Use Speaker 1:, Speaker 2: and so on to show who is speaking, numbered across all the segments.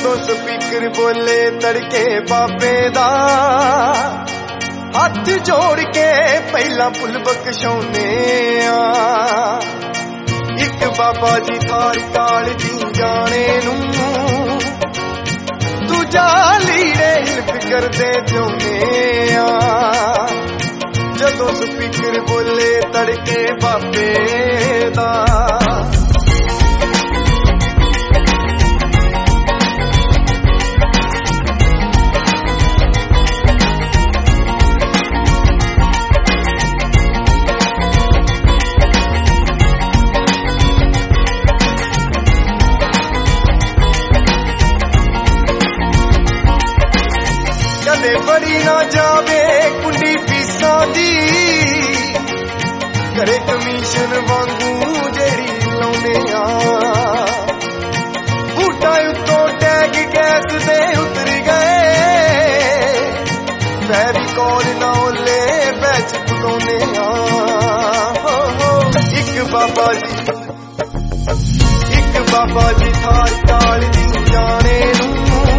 Speaker 1: ਜਦੋਂ ਸਪੀਕਰ ਬੋਲੇ ਤੜਕੇ ਬਾਬੇ ਦਾ ਹੱਥ ਜੋੜ ਕੇ ਪਹਿਲਾਂ ਫੁੱਲ ਬਖਸ਼ਾਉਂਦੇ ਆ। ਇੱਕ ਬਾਬਾ ਜੀ ਥਾਰ ਕਾਲ ਦੀ ਜਾਣੇ ਨੂੰ ਦੂਜਾ ਲੀੜੇ ਹਿਲਕ ਕਰਦੇ ਚਾਹੁੰਦੇ ਆ। ਜਦੋਂ ਸਪੀਕਰ ਬੋਲੇ ਤੜਕੇ ਬਾਬੇ ਦਾ ਕਦੇ ਬੜੀ ਨਾ ਜਾਵੇ ਕੁੰਡੀ ਫੀਸਾਂ ਦੀ ਘਰੇ ਕਮਿਸ਼ਨ ਵਾਂਗੂ ਜਿਹੜੀ ਲਾਉਂਦੇ ਆ। ਬੂਟਾਂ ਉੱਤੋਂ ਟੈਗ ਗੈਸ ਦੇ ਉਤਰ ਗਏ ਫੈਵੀਕੋਲ ਨਾ ਓਲੇ ਵਿੱਚ ਪਕਾਉਂਦੇ ਆ। ਇੱਕ ਬਾਬਾ ਜੀ ਥਾਰ ਕਾਲ ਦੀ ਜਾਣੇ ਨੂੰ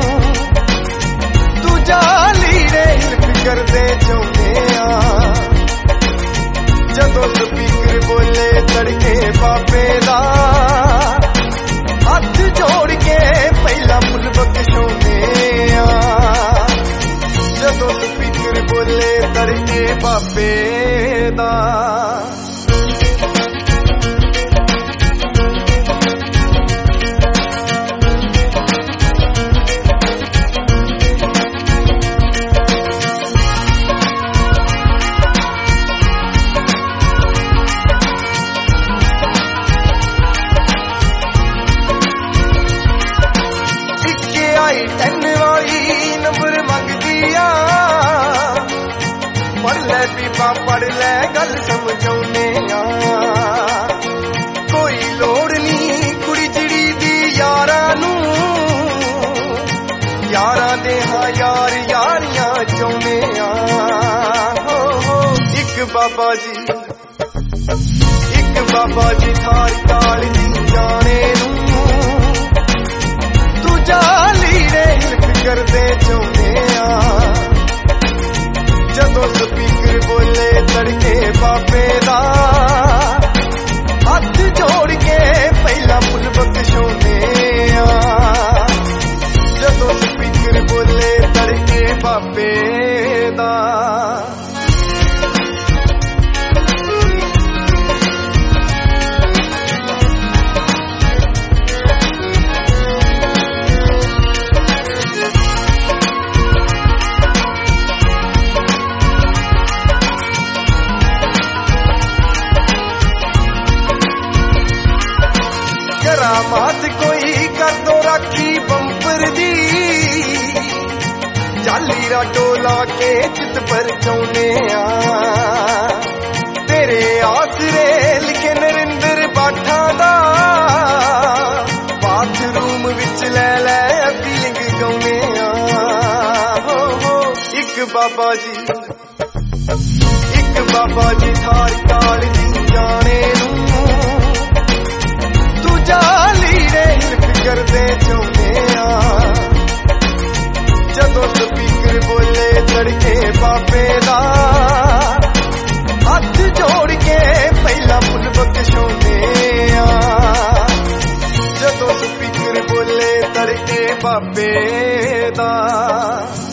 Speaker 1: ਦੂਜਾ ਲੀੜੇ ਹਿਲਕ ਕਰਦੇ ਚਾਹੁੰਦੇ ਆ। ਜਦੋਂ ਸਪੀਕਰ ਬੋਲੇ ਤੜਕੇ ਬਾਬੇ ਦਾ ਹੱਥ ਜੋੜ ਕੇ ਪਹਿਲਾਂ ਫੁੱਲ ਬਖਸ਼ਾਉਂਦੇ ਆ। ਜਦੋਂ ਸਪੀਕਰ ਬੋਲੇ ਤੜਕੇ ਬਾਬੇ ਦਾ ਟੈਨ ਵਾਲੀ ਨੰਬਰ ਮੰਗਦੀ ਆ। ਪੜ ਲੈ ਬੀਬਾ ਪੜ ਲੈ ਗੱਲ ਸਮਝਾਉਨੇ ਆ। ਕੋਈ ਲੋੜ ਨਹੀਂ ਕੁੜੀ ਚਿੜੀ ਦੀ ਯਾਰਾਂ ਨੂੰ ਯਾਰਾਂ ਦੇ ਹਾਂ ਯਾਰ ਯਾਰੀਆਂ ਚਾਹੁੰਦੇ ਆ। ਇੱਕ ਬਾਬਾ ਜੀ ਥਾਰ ਕਾਲ ਦੀ ਜਾਣੇ ਨੂੰ ਦੂਜਾ ਲੀੜੇ ਹਿਲਕ ਕਰਦੇ ਚਾਹੁੰਦੇ ਆ। ਜਦੋਂ ਸਪੀਕਰ ਬੋਲੇ ਤੜਕੇ ਬਾਬੇ ਦਾ ਹੱਥ ਜੋੜ ਕੇ ਪਹਿਲਾਂ ਫੁੱਲ ਬਖਸ਼ਾਉਂਦੇ ਆ। ਜਦੋਂ ਸਪੀਕਰ ਬੋਲੇ ਤੜਕੇ ਬਾਬੇ ਦਾ ਕਰਾਮਾਤ ਕੋਈ ਕਰ ਦੋ ਰਾਖੀ ਬੰਪਰ ਦੀ ਜਾਲੀ ਰਾਡੋ ਲਾ ਕੇ ਚਿੱਤ ਪਰਚਾਉਂਦੇ ਆ। ਤੇਰੇ ਆਸਰੇ ਲਿਖੇ ਨਰਿੰਦਰ ਬਾਠਾਂ ਦਾ ਬਾਥਰੂਮ ਵਿੱਚ ਲੈ ਲੈ ਫੀਲਿੰਗ ਗਾਉਂਦੇ ਆ। ਇੱਕ ਬਾਬਾ ਜੀ ਥਾਰ ਕਾਲ ਦੀ ਜਾਣੇ ਨੂੰ ਦੂਜਾ ਲੀੜੇ ਹਿਲਕ ਕਰਦੇ ਚਾਹੁੰਦੇ ਆ। ਜਦੋਂ ਸਪੀਕਰ ਬੋਲੇ ਤੜਕੇ ਬਾਬੇ ਦਾ ਹੱਥ ਜੋੜ ਕੇ ਪਹਿਲਾਂ ਫੁੱਲ ਬਖਸ਼ਾਉਂਦੇ ਆ। ਜਦੋਂ ਸਪੀਕਰ ਬੋਲੇ ਤੜਕੇ ਬਾਬੇ ਦਾ